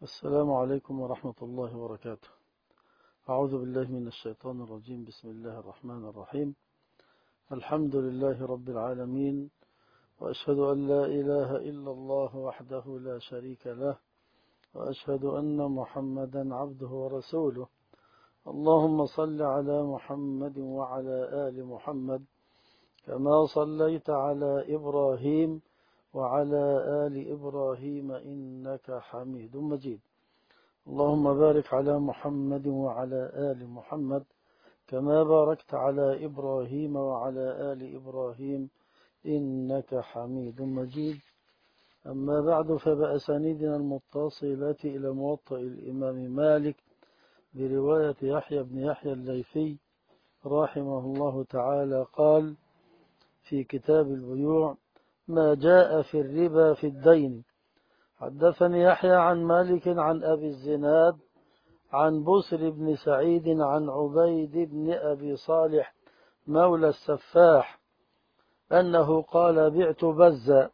السلام عليكم ورحمة الله وبركاته. أعوذ بالله من الشيطان الرجيم. بسم الله الرحمن الرحيم. الحمد لله رب العالمين، وأشهد أن لا إله إلا الله وحده لا شريك له، وأشهد أن محمدا عبده ورسوله. اللهم صل على محمد وعلى آل محمد كما صليت على إبراهيم وعلى آل إبراهيم إنك حميد مجيد. اللهم بارك على محمد وعلى آل محمد كما باركت على إبراهيم وعلى آل إبراهيم إنك حميد مجيد. أما بعد، فبأسانيدنا المتصلة إلى موطأ الإمام مالك برواية يحيى بن يحيى الليثي رحمه الله تعالى قال في كتاب البيوع: ما جاء في الربا في الدين. حدثني يحيى عن مالك عن أبي الزناد عن بسر بن سعيد عن عبيد بن أبي صالح مولى السفاح أنه قال: بعت بزا.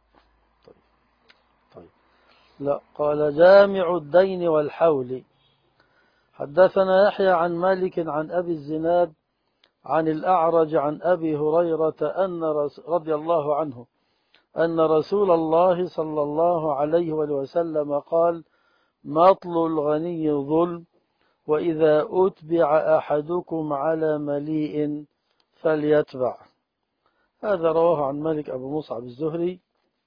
لا، قال: جامع الدين والحول. حدثنا يحيى عن مالك عن أبي الزناد عن الأعرج عن أبي هريرة رضي الله عنه أن رسول الله صلى الله عليه وسلم قال: مطل الغني ظلم، وإذا أتبع أحدكم على مليء فليتبع. هذا رواه عن مالك أبو مصعب الزهري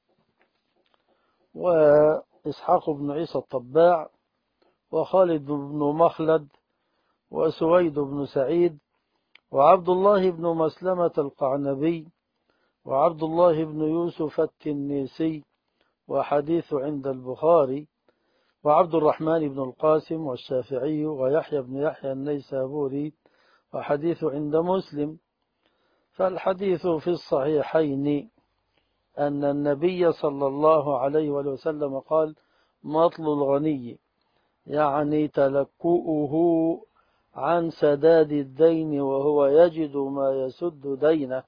وإسحاق بن عيسى الطباع وخالد بن مخلد وسويد بن سعيد وعبد الله بن مسلمة القعنبي وعبد الله بن يوسف التنيسي، وحديث عند البخاري، وعبد الرحمن بن القاسم والشافعي ويحيى بن يحيى النيسابوري، وحديث عند مسلم. فالحديث في الصحيحين أن النبي صلى الله عليه وسلم قال: مطل الغني، يعني تلكؤه عن سداد الدين وهو يجد ما يسد دينه،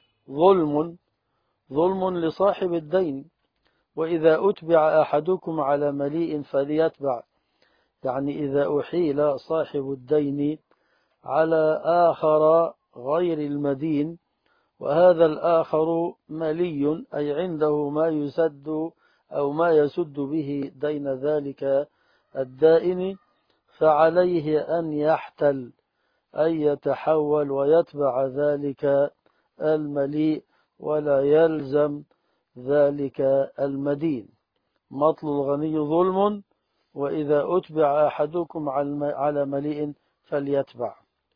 ظلم لصاحب الدين. وإذا أتبع أحدكم على مليء فليتبع، يعني إذا أحيل صاحب الدين على آخر غير المدين، وهذا الآخر ملي أي عنده ما يسد أو ما يسد به دين ذلك الدائن، فعليه أن يحتل أي يتحول ويتبع ذلك المليء ولا يلزم ذلك المدين. مطل الغني ظلم، وإذا أتبع أحدكم على مليء فليتبع.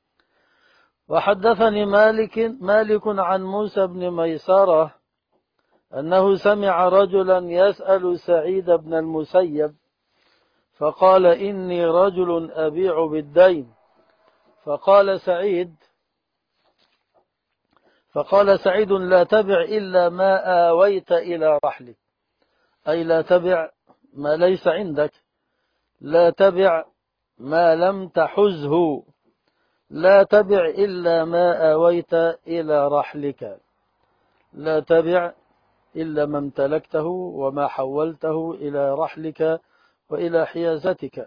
وحدثني مالك عن موسى بن ميسرة أنه سمع رجلا يسأل سعيد بن المسيب فقال: إني رجل أبيع بالدين. فقال سعيد: لا تبع إلا ما آويت إلى رحلك، أي لا تبع ما ليس عندك، لا تبع ما لم تحزه، لا تبع إلا ما آويت إلى رحلك، لا تبع إلا ما امتلكته وما حولته إلى رحلك وإلى حيازتك.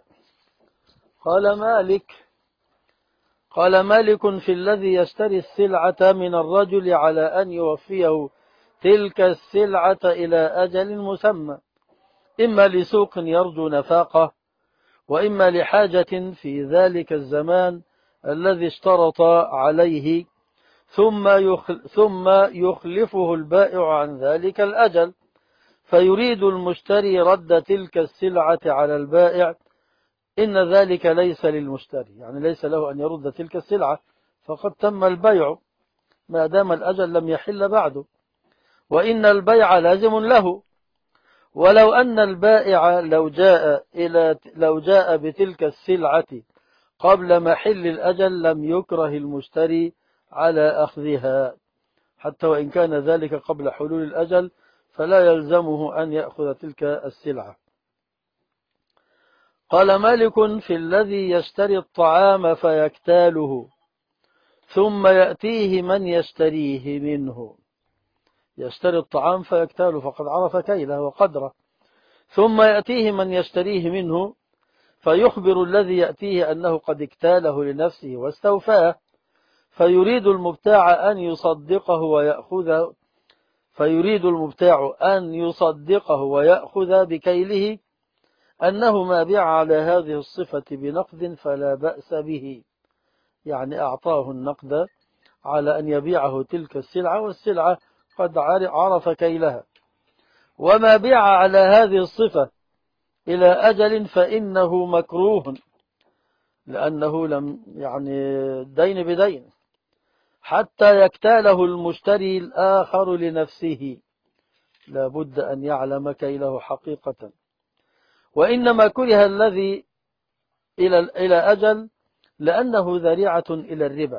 قال مالك: في الذي يشتري السلعة من الرجل على أن يوفيه تلك السلعة إلى أجل مسمى، إما لسوق يرجو نفاقه، وإما لحاجة في ذلك الزمان الذي اشترط عليه، ثم يخلفه البائع عن ذلك الأجل، فيريد المشتري رد تلك السلعة على البائع، إن ذلك ليس للمشتري، يعني ليس له أن يرد تلك السلعة، فقد تم البيع ما دام الأجل لم يحل بعده، وإن البيع لازم له. ولو أن البائع لو جاء بتلك السلعة قبل محل الأجل لم يكره المشتري على أخذها، حتى وإن كان ذلك قبل حلول الأجل فلا يلزمه أن يأخذ تلك السلعة. قال مالك: في الذي يشتري الطعام فيكتاله ثم يأتيه من يشتريه منه. يشتري الطعام فيكتاله، فقد عرف كيله وقدره، ثم يأتيه من يشتريه منه فيخبر الذي يأتيه أنه قد اكتاله لنفسه واستوفاه، فيريد المبتاع أن يصدقه ويأخذ بكيله أنه ما بيع على هذه الصفة بنقد فلا بأس به، يعني أعطاه النقد على أن يبيعه تلك السلعة، والسلعة قد عرف كيلها. وما بيع على هذه الصفة إلى أجل فإنه مكروه، لأنه لم دين بدين حتى يكتاله المشتري الآخر لنفسه، لا بد أن يعلم كيله حقيقة. وإنما كره الذي إلى أجل لأنه ذريعة إلى الربا،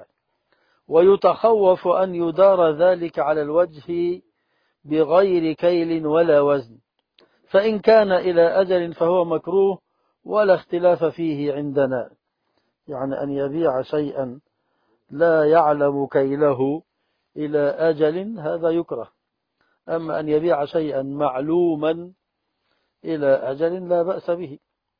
ويتخوف أن يدار ذلك على الوجه بغير كيل ولا وزن، فإن كان إلى أجل فهو مكروه ولا اختلاف فيه عندنا، يعني أن يبيع شيئا لا يعلم كيله إلى أجل هذا يكره، أما أن يبيع شيئا معلوما إلى أجل لا بأس به.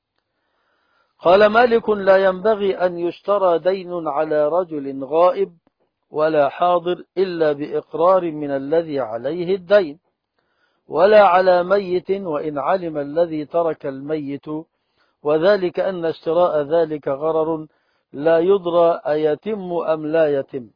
قال مالك: لا ينبغي أن يشترى دين على رجل غائب ولا حاضر إلا بإقرار من الذي عليه الدين، ولا على ميت وإن علم الذي ترك الميت، وذلك أن اشتراء ذلك غرر لا يدرى أيتم أم لا يتم.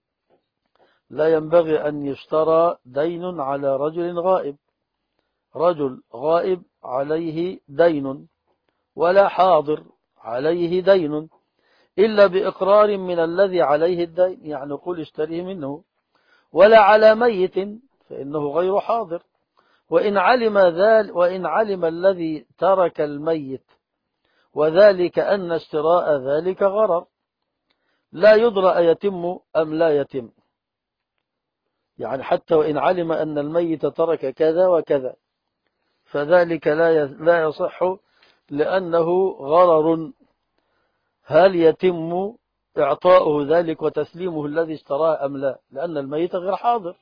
لا ينبغي أن يشترى دين على رجل غائب، رجل غائب عليه دين، ولا حاضر عليه دين إلا بإقرار من الذي عليه الدين، يعني قل اشتريه منه، ولا على ميت فإنه غير حاضر، وإن علم الذي ترك الميت، وذلك أن اشتراء ذلك غرر لا يدرى أيتم أم لا يتم، يعني حتى وإن علم أن الميت ترك كذا وكذا فذلك لا يصح، لأنه غرر، هل يتم إعطاؤه ذلك وتسليمه الذي اشتراه أم لا، لأن الميت غير حاضر.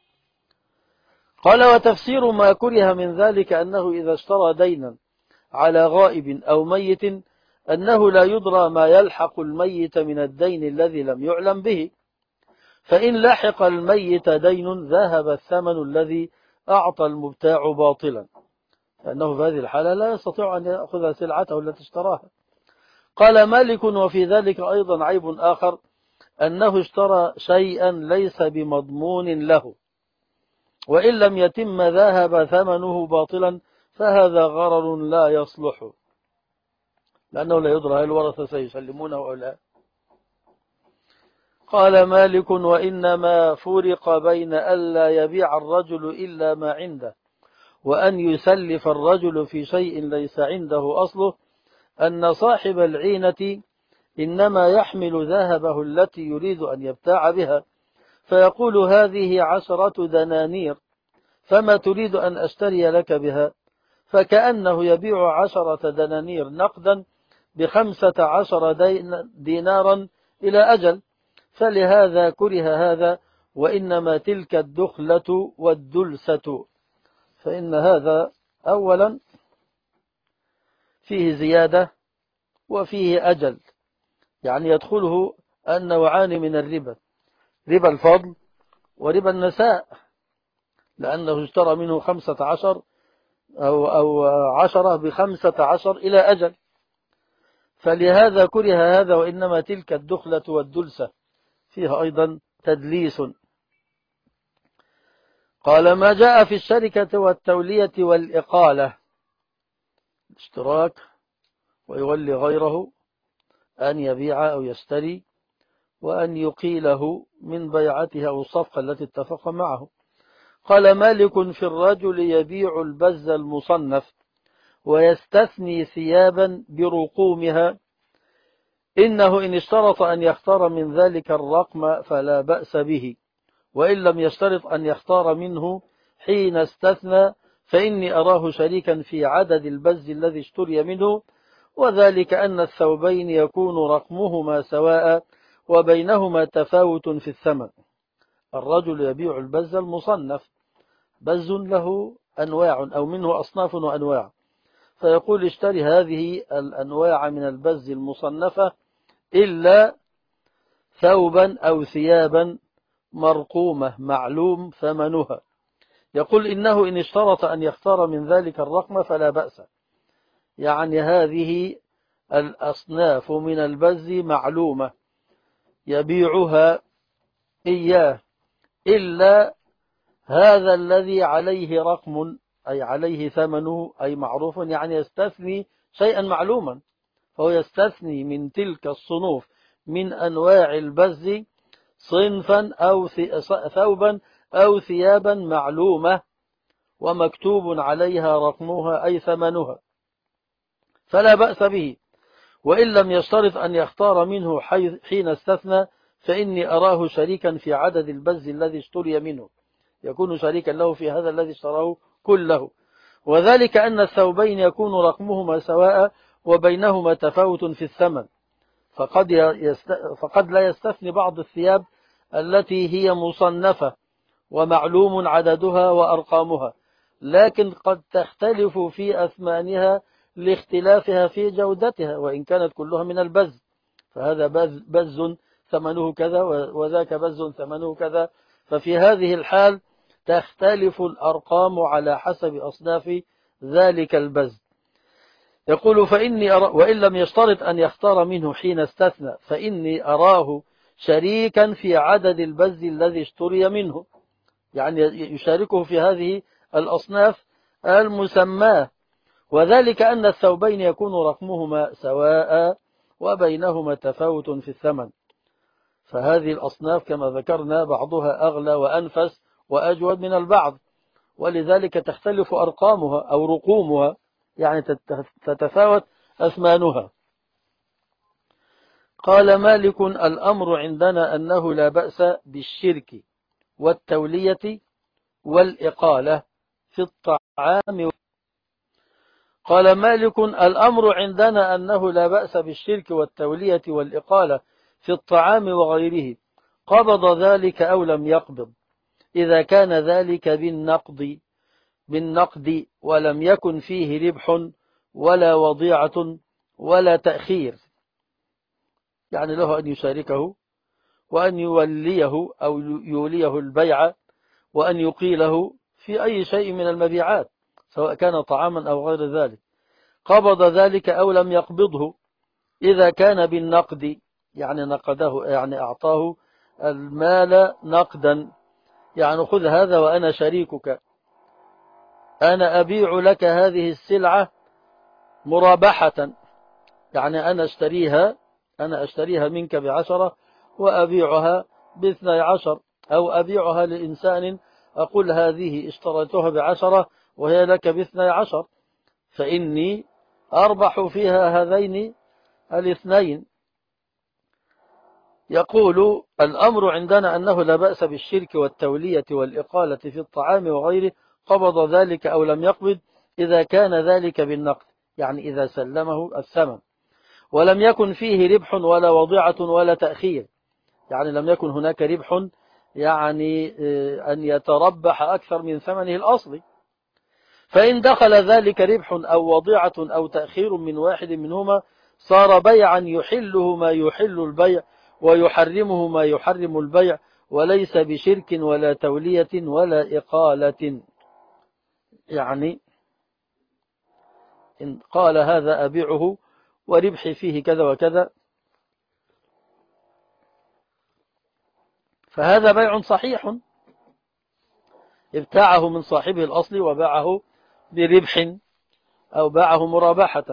قال: وتفسير ما كره من ذلك أنه إذا اشترى دينا على غائب أو ميت أنه لا يدرى ما يلحق الميت من الدين الذي لم يعلم به، فإن لحق الميت دين ذهب الثمن الذي أعطى المبتاع باطلا، لأنه في هذه الحالة لا يستطيع أن يأخذ سلعته التي اشتراها. قال مالك: وفي ذلك أيضا عيب آخر، أنه اشترى شيئا ليس بمضمون له، وإن لم يتم ذهب ثمنه باطلا، فهذا غرر لا يصلح، لأنه لا يدرى هل الورثة سيسلمونه أو لا. قال مالك: وإنما فرق بين ألا يبيع الرجل إلا ما عنده وأن يسلف الرجل في شيء ليس عنده أصله، أن صاحب العينة إنما يحمل ذهبه التي يريد أن يبتاع بها، فيقول: هذه 10 دنانير، فما تريد أن أشتري لك بها؟ فكأنه يبيع 10 دنانير نقدا ب15 دينارا إلى أجل، فلهذا كره هذا، وإنما تلك الدخلة والدلسة. فإن هذا أولا فيه زيادة وفيه أجل، يعني يدخله النوعان من الربا، ربا الفضل وربا النساء، لأنه اشترى منه 15 أو 10 ب15 إلى أجل، فلهذا كره هذا، وإنما تلك الدخلة والدلسة فيها أيضا تدليس. قال: ما جاء في الشركة والتولية والإقالة، اشتراك ويولي غيره أن يبيع أو يشتري، وأن يقيله من بيعته أو الصفقة التي اتفق معه. قال مالك: في الرجل يبيع البز المصنف ويستثني ثيابا برقومها، إنه إن اشترط أن يختار من ذلك الرقم فلا بأس به، وإن لم يشترط أن يختار منه حين استثنى، فإني أراه شريكا في عدد البز الذي اشتري منه، وذلك أن الثوبين يكون رقمهما سواء وبينهما تفاوت في الثمن. الرجل يبيع البز المصنف، بز له أنواع أو منه أصناف وأنواع، فيقول اشتري هذه الأنواع من البز المصنفة إلا ثوبا أو ثيابا مرقومة معلوم ثمنها. يقول إنه إن اشترط أن يختار من ذلك الرقم فلا بأس. يعني هذه الأصناف من البز معلومة يبيعها إياه، إلا هذا الذي عليه رقم أي عليه ثمنه أي معروف، يعني يستثني شيئا معلوما، فهو يستثني من تلك الصنوف من أنواع البز صنفا أو ثوبا أو ثيابا معلومة ومكتوب عليها رقمها أي ثمنها، فلا بأس به. وإن لم يشترط أن يختار منه حين استثنى فإني أراه شريكا في عدد البز الذي اشتري منه، يكون شريكا له في هذا الذي اشتراه كله. وذلك أن الثوبين يكون رقمهما سواء وبينهما تفاوت في الثمن، فقد لا يستثني بعض الثياب التي هي مصنفة ومعلوم عددها وأرقامها، لكن قد تختلف في أثمانها لاختلافها في جودتها وإن كانت كلها من البز، فهذا بز ثمنه كذا وذاك بز ثمنه كذا، ففي هذه الحال تختلف الأرقام على حسب أصناف ذلك البز. يقول وإن لم يشترط أن يختار منه حين استثنى فإني أراه شريكا في عدد البز الذي اشتري منه، يعني يشاركه في هذه الأصناف المسماة. وذلك أن الثوبين يكون رقمهما سواء وبينهما تفاوت في الثمن، فهذه الأصناف كما ذكرنا بعضها أغلى وأنفس وأجود من البعض، ولذلك تختلف أرقامها أو رقومها، يعني تتفاوت أثمانها. قال مالك الأمر عندنا أنه لا بأس بالشرك والتولية والإقالة في الطعام. قال مالك الأمر عندنا أنه لا بأس بالشرك والتولية والإقالة في الطعام وغيره، قبض ذلك أو لم يقبض، إذا كان ذلك بالنقد ولم يكن فيه ربح ولا وضيعة ولا تأخير، يعني له أن يشاركه وأن يوليه أو يوليه البيع وأن يقيله في أي شيء من المبيعات سواء كان طعاما أو غير ذلك. قبض ذلك أو لم يقبضه إذا كان بالنقد، يعني نقده، يعني أعطاه المال نقدا، يعني خذ هذا وأنا شريكك، أنا أبيع لك هذه السلعة مرابحة، يعني أنا أشتريها منك ب10 وأبيعها ب12، أو أبيعها لإنسان أقول هذه اشتريتها ب10 وهي لك ب12، فإني أربح فيها هذين الاثنين. يقول الأمر عندنا أنه لا بأس بالشرك والتولية والإقالة في الطعام وغيره، قبض ذلك أو لم يقبض إذا كان ذلك بالنقد، يعني إذا سلمه الثمن ولم يكن فيه ربح ولا وضيعة ولا تأخير، يعني لم يكن هناك ربح، يعني أن يتربح أكثر من ثمنه الأصلي. فإن دخل ذلك ربح أو وضيعة أو تأخير من واحد منهما صار بيعا يحله ما يحل البيع ويحرمه ما يحرم البيع، وليس بشرك ولا تولية ولا إقالة. يعني إن قال هذا أبيعه وربحي فيه كذا وكذا فهذا بيع صحيح، ابتاعه من صاحبه الأصلي وباعه بربح أو باعه مرابحة.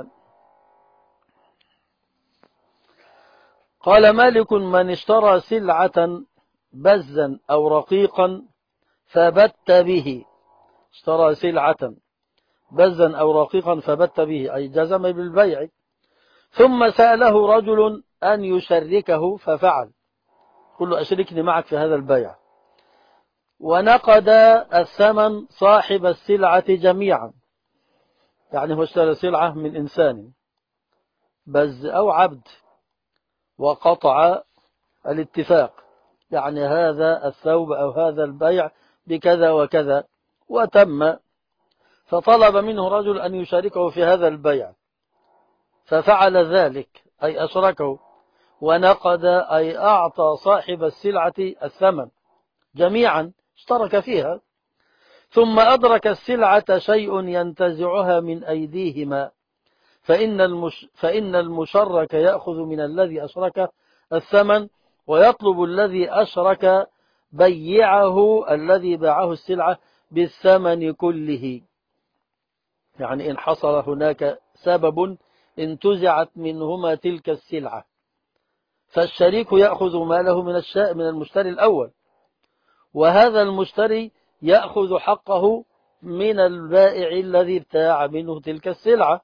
قال مالك من اشترى سلعة بزا أو رقيقا فبت به، اشترى سلعة بزا أو رقيقا فبت به أي جزم بالبيع، ثم سأله رجل أن يشركه ففعل، قل له أشركني معك في هذا البيع، ونقد الثمن صاحب السلعة جميعا، يعني هو اشترى سلعة من إنسان بز أو عبد وقطع الاتفاق، يعني هذا الثوب أو هذا البيع بكذا وكذا وتم، فطلب منه رجل أن يشاركه في هذا البيع، ففعل ذلك أي أشركه، ونقد أي أعطى صاحب السلعة الثمن جميعا، اشترك فيها، ثم أدرك السلعة شيء ينتزعها من أيديهما، فإن المشرك يأخذ من الذي أشرك الثمن، ويطلب الذي أشرك بيعه الذي باعه السلعة بالثمن كله. يعني إن حصل هناك سبب انتزعت منهما تلك السلعة، فالشريك يأخذ ماله من المشتري الأول، وهذا المشتري يأخذ حقه من البائع الذي ابتاع منه تلك السلعة،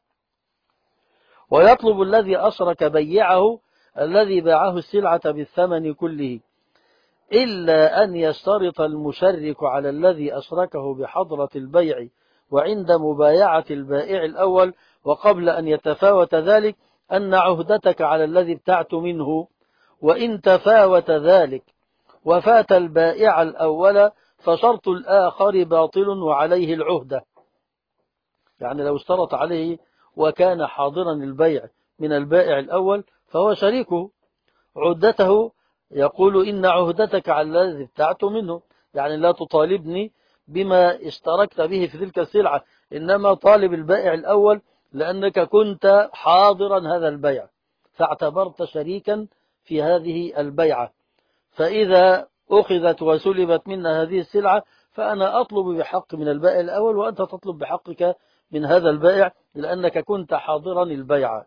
ويطلب الذي أشرك بيعه الذي باعه السلعة بالثمن كله، إلا أن يشترط المشرك على الذي أشركه بحضرة البيع وعند مبايعة البائع الأول وقبل أن يتفاوت ذلك أن عهدتك على الذي ابتعت منه، وإن تفاوت ذلك وفات البائع الأول فشرط الآخر باطل وعليه العهدة. يعني لو اشترط عليه وكان حاضرا البيع من البائع الأول فهو شريكه، عهدته يقول إن عهدتك على الذي ابتعت منه، يعني لا تطالبني بما اشتركت به في تلك السلعة، إنما طالب البائع الأول لأنك كنت حاضرا هذا البيع فاعتبرت شريكا في هذه البيعة، فإذا أخذت وسلبت منا هذه السلعة فأنا أطلب بحق من البائع الأول وأنت تطلب بحقك من هذا البائع لأنك كنت حاضرا البيعة.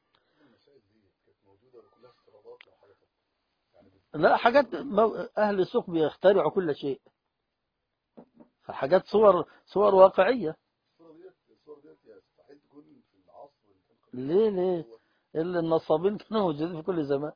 لا، حاجات أهل السوق بيخترعوا كل شيء، فحاجات صور واقعية. ليه إلا النصابين كانوا موجودين في كل زمان.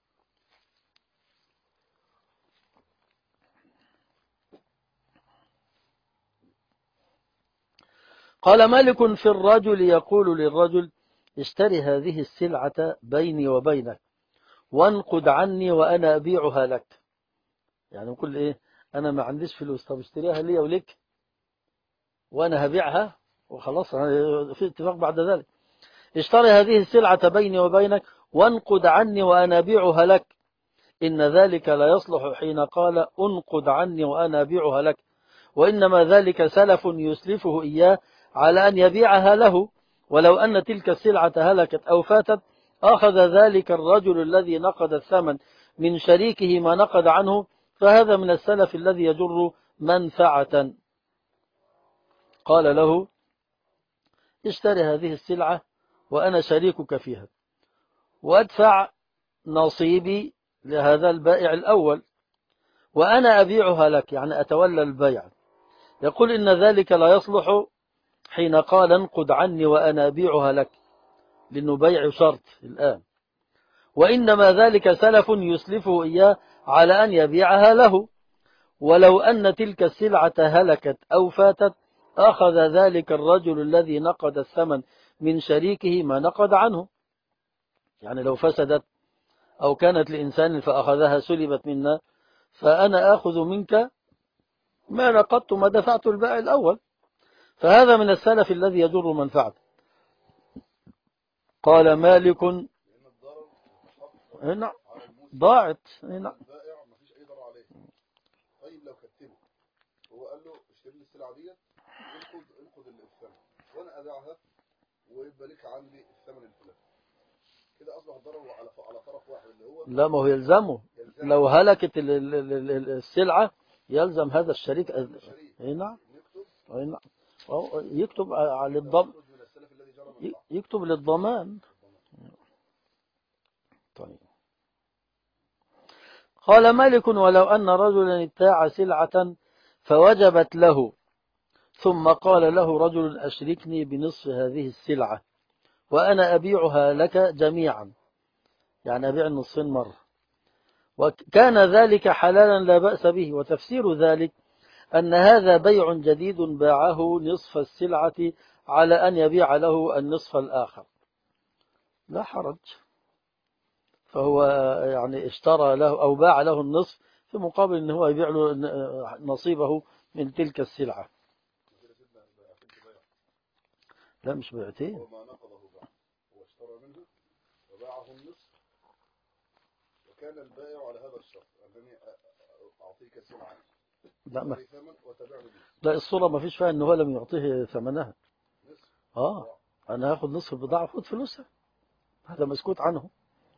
قال مالك في الرجل يقول للرجل اشتري هذه السلعة بيني وبينك وانقد عني وأنا أبيعها لك. يعني نقول إيه، أنا ما عنديش فلوس، طب اشتريها لي ولك وأنا هبيعها وخلاص في اتفاق بعد ذلك. اشتري هذه السلعة بيني وبينك وانقد عني وأنا أبيعها لك، إن ذلك لا يصلح حين قال انقد عني وأنا أبيعها لك، وإنما ذلك سلف يسلفه إياه على أن يبيعها له، ولو أن تلك السلعة هلكت أو فاتت أخذ ذلك الرجل الذي نقد الثمن من شريكه ما نقد عنه، فهذا من السلف الذي يجر منفعة. قال له اشتري هذه السلعة وأنا شريكك فيها وأدفع نصيبي لهذا البائع الأول وأنا أبيعها لك، يعني أتولى البيع. يقول إن ذلك لا يصلح حين قال انقد عني وأنا أبيعها لك، لأنه بيع شرط الآن، وإنما ذلك سلف يسلفه إياه على أن يبيعها له، ولو أن تلك السلعة هلكت أو فاتت أخذ ذلك الرجل الذي نقد الثمن من شريكه ما نقد عنه. يعني لو فسدت أو كانت لإنسان فأخذها سلبت منا، فأنا آخذ منك ما نقدت ما دفعت البائع الأول، فهذا من السلف الذي يجر منفعة. قال مالك هنا ضاعت هنا. طيب لو كتبه هو قال له اشتري لي السلعه ديت انقذ الثمن وانا ابيعها ويبقى لك عندي الثمن الفلاني، كده اصبح ضرره على طرف واحد اللي هو لا، ما هو يلزمه لو هلكت السلعة يلزم هذا الشريك. اي نعم، اي نعم، يكتب على الضمان، يكتب للضمان. طيب. قال مالك ولو أن رجلا ابتاع سلعة فوجبت له ثم قال له رجل أشركني بنصف هذه السلعة وأنا أبيعها لك جميعا، يعني أبيع النصفين مرة، وكان ذلك حلالا لا بأس به، وتفسير ذلك أن هذا بيع جديد باعه نصف السلعة على أن يبيع له النصف الآخر، لا حرج، فهو يعني اشترى له أو باع له النصف في مقابل أنه هو يبيع له نصيبه من تلك السلعة. لا مش بيعتين. وما نقضه بعد، هو اشترى منه وباعه النصف، وكان البائع على هذا الشرط أنني أعطيك سلعة لا ما ولي ثمن وتبعني نصف. لا، الصورة ما فيش فيها إن هو لم يعطيه ثمنها. نصف آه، أنا هاخد نصف البضاعة خد فلوسها، هذا مسكوت عنه.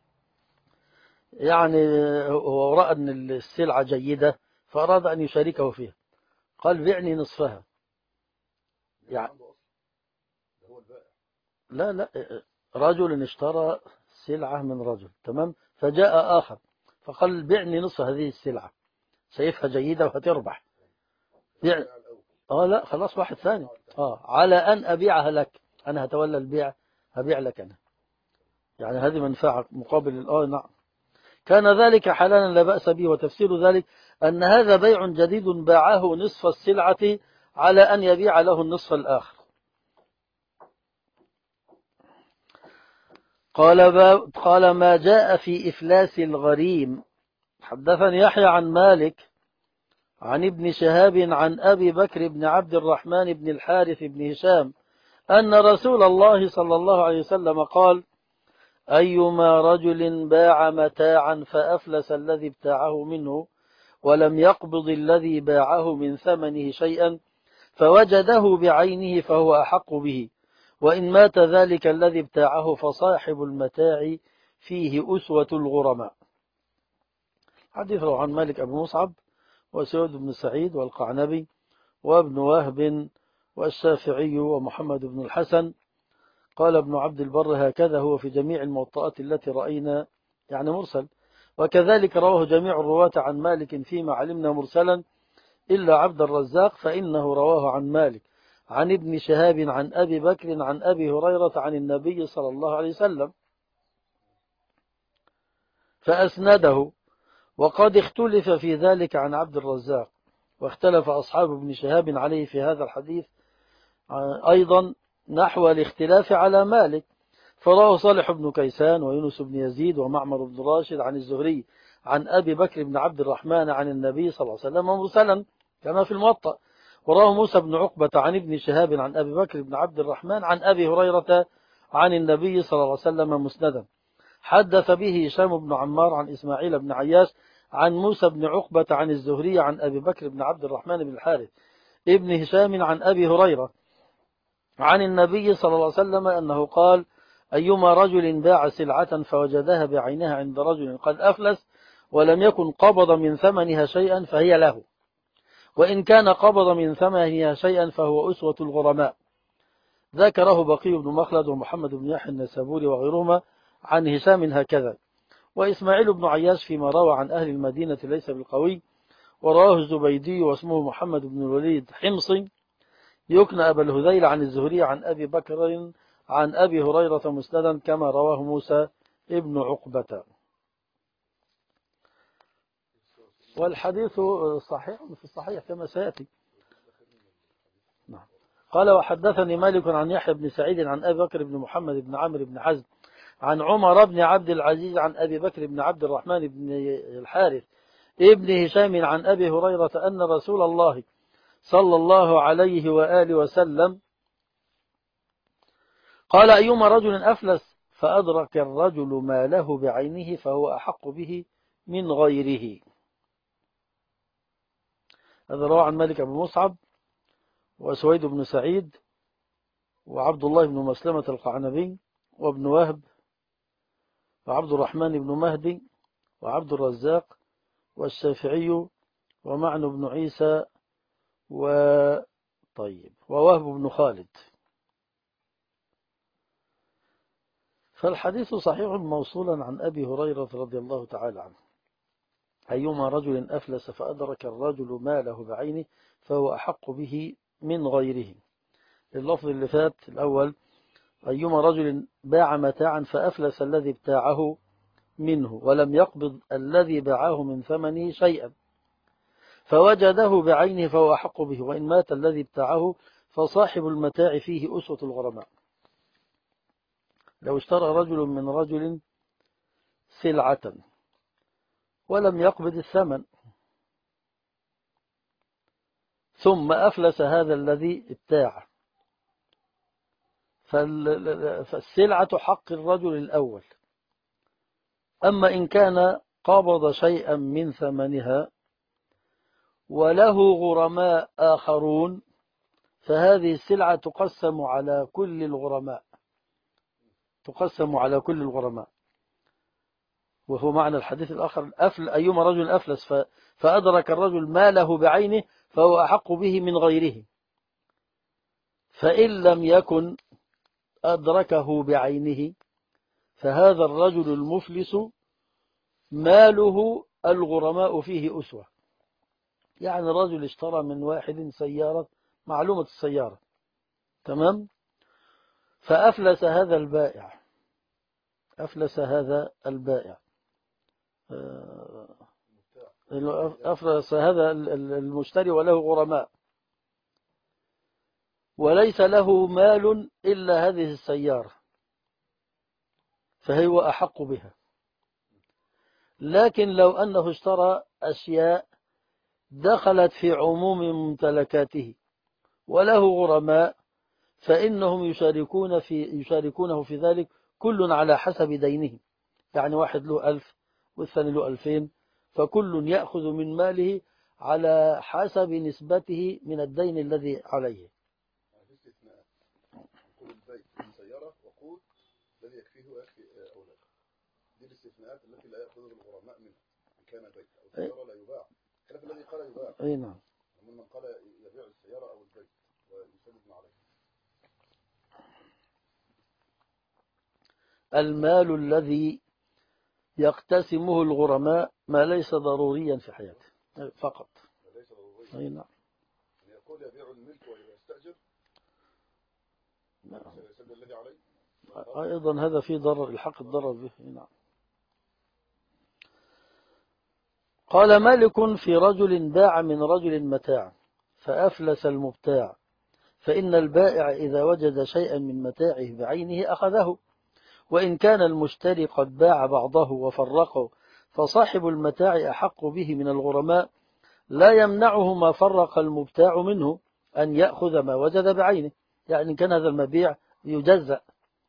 يعني هو رأى أن السلعة جيدة فأراد أن يشاركه فيها، قال بعني نصفها. يعني عنده أصل، ده هو البائع. لا لا، رجل اشترى سلعة من رجل، تمام، فجاء آخر فقال بعني نصف هذه السلعة، شايفها جيدة وهتربح. بيع. البائع الأول. لا خلاص، واحد ثاني. على أن أبيعها لك، أنا هتولى البيع، هبيع لك أنا، يعني هذه منفعة مقابل نعم. كان ذلك حلالا لا بأس به. وتفسير ذلك أن هذا بيع جديد باعه نصف السلعة على أن يبيع له النصف الآخر. قال ما جاء في إفلاس الغريم. حدثني يحيى عن مالك عن ابن شهاب عن أبي بكر بن عبد الرحمن بن الحارث بن هشام أن رسول الله صلى الله عليه وسلم قال أيما رجل باع متاعا فأفلس الذي ابتاعه منه ولم يقبض الذي باعه من ثمنه شيئا فوجده بعينه فهو أحق به، وإن مات ذلك الذي ابتاعه فصاحب المتاع فيه أسوة الغرماء. حديث رواه عن مالك أبو مصعب وسعود بن سعيد والقعنبي وابن وهب والشافعي ومحمد بن الحسن. قال ابن عبد البر هكذا هو في جميع الموطئات التي رأينا، يعني مرسل. وكذلك رواه جميع الرواة عن مالك فيما علمنا مرسلا إلا عبد الرزاق فإنه رواه عن مالك عن ابن شهاب عن أبي بكر عن أبي هريرة عن النبي صلى الله عليه وسلم فأسنده. وقد اختلف في ذلك عن عبد الرزاق، واختلف أصحاب ابن شهاب عليه في هذا الحديث أيضا نحو الاختلاف على مالك. فراه صالح بن كيسان ويونس بن يزيد ومعمر بن راشد عن الزهري عن أبي بكر بن عبد الرحمن عن النبي صلى الله عليه وسلم مرسلا كما في الموطأ. وراه موسى بن عقبة عن ابن شهاب عن أبي بكر بن عبد الرحمن عن أبي هريرة عن النبي صلى الله عليه وسلم مسندا. حدث به هشام بن عمار عن إسماعيل بن عياش عن موسى بن عقبة عن الزهري عن أبي بكر بن عبد الرحمن بن الحارث ابن هشام عن أبي هريرة عن النبي صلى الله عليه وسلم أنه قال أيما رجل باع سلعة فوجدها بعينها عند رجل قد أفلس ولم يكن قبض من ثمنها شيئا فهي له، وإن كان قبض من ثمنها شيئا فهو أسوة الغرماء. ذكره بقي بن مخلد ومحمد بن يحيى النسابوري وغيرهما عن هشام هكذا. وإسماعيل بن عياش فيما روى عن أهل المدينة ليس بالقوي. ورواه الزبيدي واسمه محمد بن الوليد حمصي يكنى أبا الهذيل عن الزهري عن أبي بكر عن أبي هريرة مسندا كما رواه موسى ابن عقبة. والحديث صحيح في الصحيح كما سيأتي. نعم. قال وحدثني مالك عن يحيى بن سعيد عن أبي بكر بن محمد بن عمرو بن حزم عن عمر بن عبد العزيز عن أبي بكر بن عبد الرحمن بن الحارث ابن هشام عن أبي هريرة أن رسول الله صلى الله عليه وآله وسلم قال أيما رجل أفلس فأدرك الرجل ماله بعينه فهو أحق به من غيره. هذا رواه عن مالك أبو مصعب وسويد بن سعيد وعبد الله بن مسلمة القعنبي وابن وهب وعبد الرحمن بن مهدي وعبد الرزاق والشافعي ومعن بن عيسى ووهب بن خالد. فالحديث صحيح موصولا عن أبي هريرة رضي الله تعالى عنه أيما رجل أفلس فأدرك الرجل ماله بعينه فهو أحق به من غيره. اللفظ اللي فات الأول أيما رجل باع متاعا فأفلس الذي ابتاعه منه ولم يقبض الذي باعه من ثمنه شيئا فوجده بعينه فهو أحق به، وإن مات الذي ابتاعه فصاحب المتاع فيه أسوة الغرماء. لو اشترى رجل من رجل سلعة ولم يقبض الثمن ثم أفلس هذا الذي ابتاعه فالسلعة حق الرجل الأول. أما إن كان قبض شيئا من ثمنها وله غرماء آخرون فهذه السلعة تقسم على كل الغرماء، تقسم على كل الغرماء. وهو معنى الحديث الآخر أيما رجل أفلس فأدرك الرجل ماله بعينه فهو أحق به من غيره، فإن لم يكن أدركه بعينه فهذا الرجل المفلس ماله الغرماء فيه أسوة. يعني رجل اشترى من واحد سيارة، معلومة السيارة، تمام، فأفلس هذا البائع، أفلس هذا البائع، أفلس هذا المشتري وله غرماء وليس له مال إلا هذه السيارة فهو أحق بها. لكن لو أنه اشترى أشياء دخلت في عموم ممتلكاته وله غرماء فإنهم يشاركونه في ذلك كل على حسب دينه. يعني واحد له 1000 والثاني له 2000، فكل يأخذ من ماله على حسب نسبته من الدين الذي عليه. يكون البيت من سيارة وقود الذي يكفيه ويكفي أولاده. دي الاستثناءات التي لا يأخذ الغرماء منها إن كان بيت أو سيارة لا يباع، خلاف الذي قال يباع. أي نعم. ومن قال يبيع السيارة أو البيت ويسدد عليه. المال الذي يقتسمه الغرماء ما ليس ضروريا في حياته فقط. ليس ضروريا. أي نعم. يقول يبيع الملك ويستأجر. نعم. يسدد الذي عليه. أيضا هذا فيه ضرر، الحق الضرر به. نعم. قال مالك في رجل باع من رجل متاعا فأفلس المبتاع، فإن البائع إذا وجد شيئا من متاعه بعينه أخذه، وإن كان المشتري قد باع بعضه وفرقه فصاحب المتاع أحق به من الغرماء، لا يمنعه ما فرق المبتاع منه أن يأخذ ما وجد بعينه. يعني كان هذا المبيع يجزأ،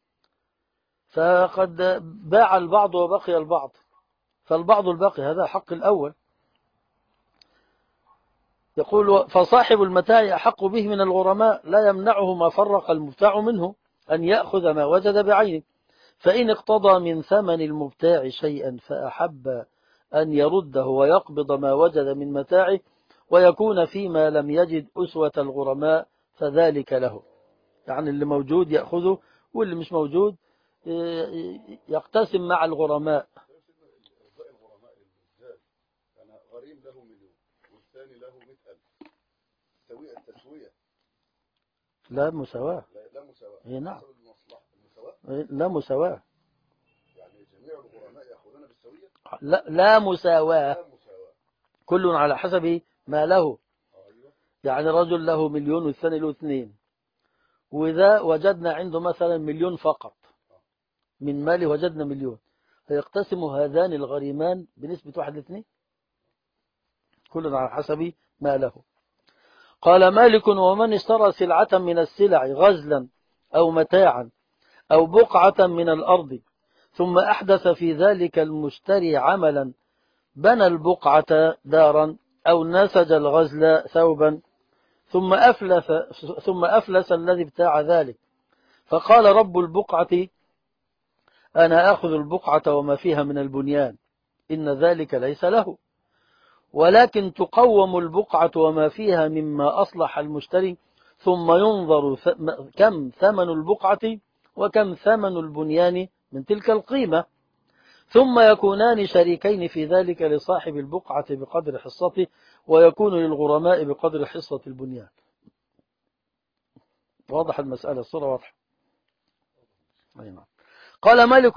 فقد باع البعض وبقي البعض، فالبعض الباقي هذا حق الأول. يقول فصاحب المتاع أحق به من الغرماء، لا يمنعه ما فرق المبتاع منه أن يأخذ ما وجد بعينه، فإن اقتضى من ثمن المبتاع شيئا فأحب أن يرده ويقبض ما وجد من متاعه ويكون فيما لم يجد أسوة الغرماء فذلك له. يعني اللي موجود يأخذه واللي مش موجود يقتسم مع الغرماء. الغرماء للرجال يعني غريم له 1,000,000 والثاني له 100,000، سوية التسوية. لا مساواة. لا مساواة. اي نعم. المساواة. لا مساواة. يعني جميع الغرماء يأخذون بالسوية. لا مساواة. لا مساواة. كل على حسب ما له. أيوة. يعني رجل له 1,000,000 والثاني له 2، وإذا وجدنا عنده مثلا 1,000,000 فقط من ماله، وجدنا 1,000,000، فيقتسم هذان الغريمان بنسبة 1:2، كل على حسب ما له. قال مالك ومن اشترى سلعة من السلع غزلا أو متاعا أو بقعة من الأرض ثم أحدث في ذلك المشتري عملا بنى البقعة دارا أو نسج الغزل ثوبا ثم أفلس الذي ابتاع ذلك، فقال رب البقعة أنا أخذ البقعة وما فيها من البنيان، إن ذلك ليس له، ولكن تقوم البقعة وما فيها مما أصلح المشتري، ثم ينظر كم ثمن البقعة وكم ثمن البنيان من تلك القيمة، ثم يكونان شريكين في ذلك، لصاحب البقعة بقدر حصته ويكون للغرماء بقدر حصة البنيان. واضح المسألة، الصورة واضحة. قال مالك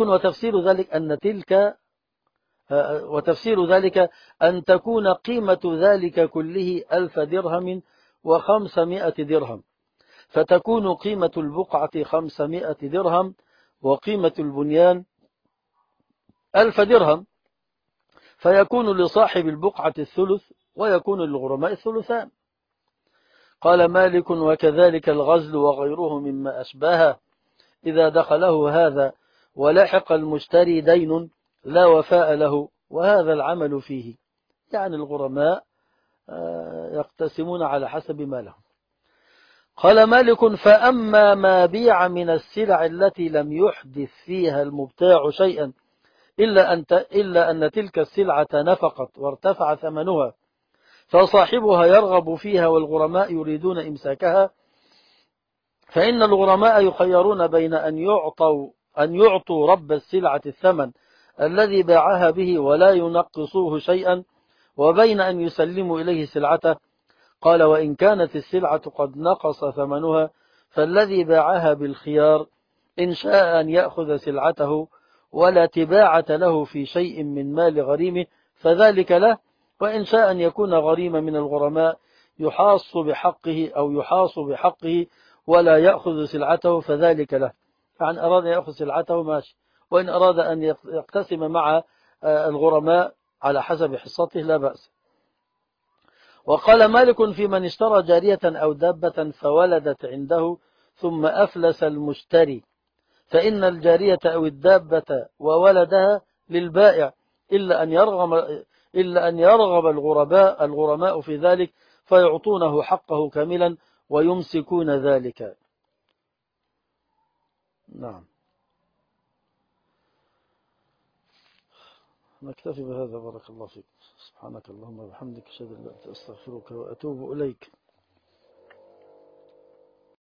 وتفسير ذلك أن تكون قيمة ذلك كله 1000 درهم و500 درهم، فتكون قيمة البقعة 500 درهم وقيمة البنيان 1000 درهم، فيكون لصاحب البقعة الثلث ويكون للغرماء الثلثان. قال مالك وكذلك الغزل وغيره مما أشبهه، إذا دخله هذا ولحق المشتري دين لا وفاء له، وهذا العمل فيه. يعني الغرماء يقتسمون على حسب ما لهم. قال مالك: فأما ما بيع من السلع التي لم يحدث فيها المبتاع شيئا إلا أن تلك السلعة نفقت وارتفع ثمنها، فصاحبها يرغب فيها والغرماء يريدون إمساكها، فإن الغرماء يخيرون بين أن يعطوا رب السلعة الثمن الذي باعها به ولا ينقصوه شيئا، وبين أن يسلموا إليه سلعته. قال: وإن كانت السلعة قد نقص ثمنها فالذي باعها بالخيار، إن شاء أن يأخذ سلعته ولا تباعة له في شيء من مال غريمه فذلك له، وإن شاء أن يكون غريم من الغرماء يحاص بحقه ولا يأخذ سلعته فذلك له. يعني أراد أن يأخذ سلعته ماشي، وإن أراد أن يقتسم مع الغرماء على حسب حصته لا بأس. وقال مالك: في من اشترى جارية أو دابة فولدت عنده ثم أفلس المشتري، فإن الجارية أو الدابة وولدها للبائع إلا أن يرغب الغرماء في ذلك فيعطونه حقه كاملا ويمسكون ذلك. نعم، نكتفي بهذا. بارك الله فيك. سبحانك اللهم وبحمدك، أشهد أن لا إله إلا أنت، أستغفرك وأتوب إليك.